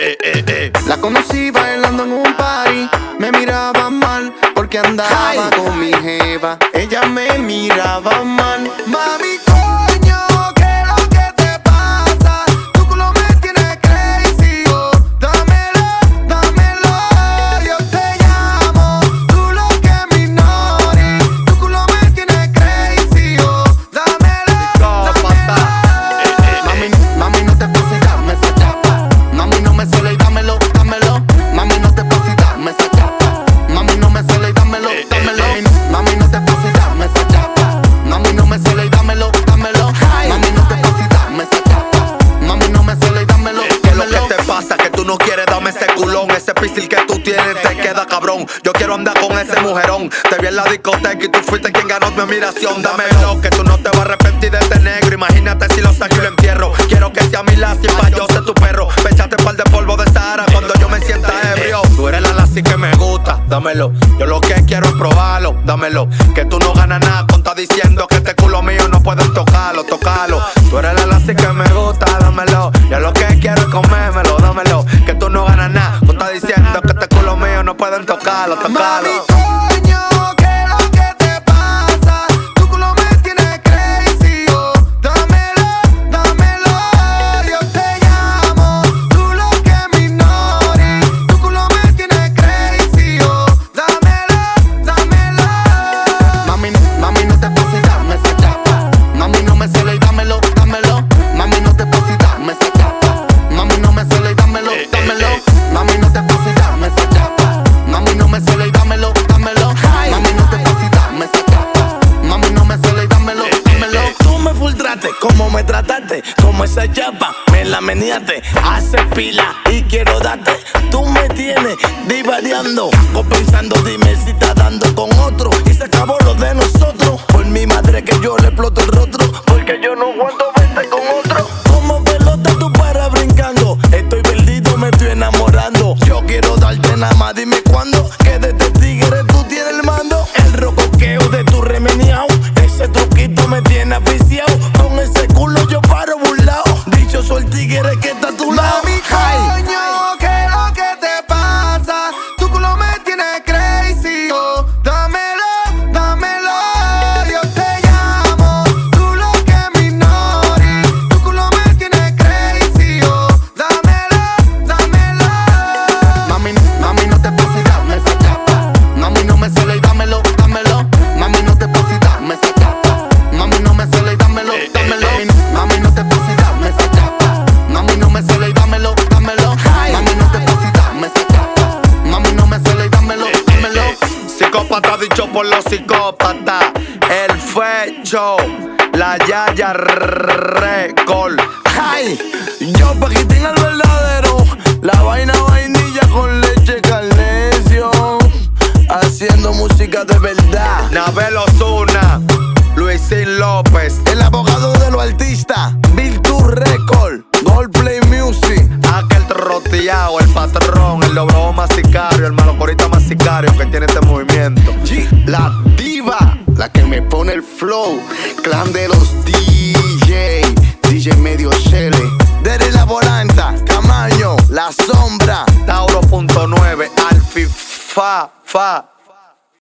La conocí bailando en un party. Me miraba mal porque andaba con mi jeva. Ella me miraba mal. Mami, coño, ¿qué es lo que te pasa? Tu culo me tiene crazy. Oh, dámelo, dámelo. Yo te llamo, tú lo que me ignores. Tu culo me tiene crazy. Oh, dámelo, dámelo. Mami, no te pases, dame esa chapa. Mami, no me cele y dámelo, dámelo. Mami, no te pases, dame esa chapa. Mami, no me cele y dámelo, dámelo. Mami, no te pases, dame esa chapa. Mami, no me cele y dámelo, dámelo. Mami, no te pases, dame esa chapa. Mami, no me cele y dámelo, dámelo. ¿Qué es lo que te pasa? Que tú no quieres darme ese culón. Ese pisil que tú tienes te queda cabrón. Yo quiero andar con ese mujerón. Te vi en la discoteca y tú fuiste quien ganó mi admiración. Dámelo, que tú no te vas a arrepentir de este negro. Imagínate si lo saco y lo entierro. Quiero que sea mi lassie pa' yo ser tu perro. Pechate par de polvo de Sahara cuando yo me sienta ebrio. Tú eres la lassie que me gusta, dámelo. Yo lo que quiero es probarlo, dámelo. Que tú no ganas nada con estar diciendo que este culo mío no pueden tocarlo, tocarlo. Tú eres la lassie que me gusta, dámelo. Yo lo que quiero es comérmelo, dámelo. Que tú no ganas nada con estar diciendo que este culo mío no pueden tocarlo, tocarlo. Mami, coño, ¿qué es lo que te pasa? Tu culo me tiene crazy. Oh, dámelo, dámelo. Yo te llamo, tú lo que me ignores. Tu culo me tiene crazy. Oh, dámelo, dámelo. Mami, no te pases, dame esa chapa. Mami, no me cele y dámelo, dámelo. Mami, no te pases, dame esa chapa. Mami, no me cele y dámelo, dámelo. Mami, no te pases, dame esa chapa. Mami, no me cele y dámelo, dámelo. Mami, no te pases, dame esa chapa. Mami, no me cele y dámelo, dámelo. Tú me filtraste, como me trataste, como esa chapa, me la meneaste, hace pila y quiero darte. Tú me tienes divariando, compensando, dime si estás dando con otro. Y se acabó lo de nosotros. Por mi madre que yo le exploto el rostro, porque yo no aguanto verte con otro. Como pelota tú para brincando, estoy perdido, me estoy enamorando. Yo quiero darte nada más, dime cuándo, que de este tigre tú tienes el mando. El rocoqueo de tu remeniao, ese truquito me tiene aficiado. Con ese culo yo paro burlao, dichoso el tigre que está a tu lado. Mami, coño, ¿qué es lo que te pasa? Tu culo me tiene crazy. Oh, dámelo, dámelo. Yo te llamo, tú lo que me ignores. Tu culo me tiene crazy. Oh, dámelo, dámelo. Mami, no te pases, dame esa chapa. Mami, no me cele y dámelo, dámelo. Mami, no te pases, dame esa chapa. Mami, no me cele y dámelo, dámelo. Mami, no te pases, dame esa chapa. Mami, no me cele y dámelo, dámelo. Mami, no te pases, dame esa chapa. Mami, no me cele y dámelo, dámelo. Psicópata dicho por los psicópatas. El fecho, la Yaya Record. Ay, yo Paquitín el verdadero, la vaina vainilla con leche Carnation, haciendo música de verdad. Nabel Ozuna, Luisín López, El abogado de los artistas, Virtud Record, Goldplay Music. aquel troteado, el patrón, el lobo más sicario, el malocorita más sicario que tiene este movimiento. La diva, la que me pone el flow. Clan de los DJ Medio Shele. Dere la Volanta, Camaño, La Sombra. Tauro.9, Alfi Fa.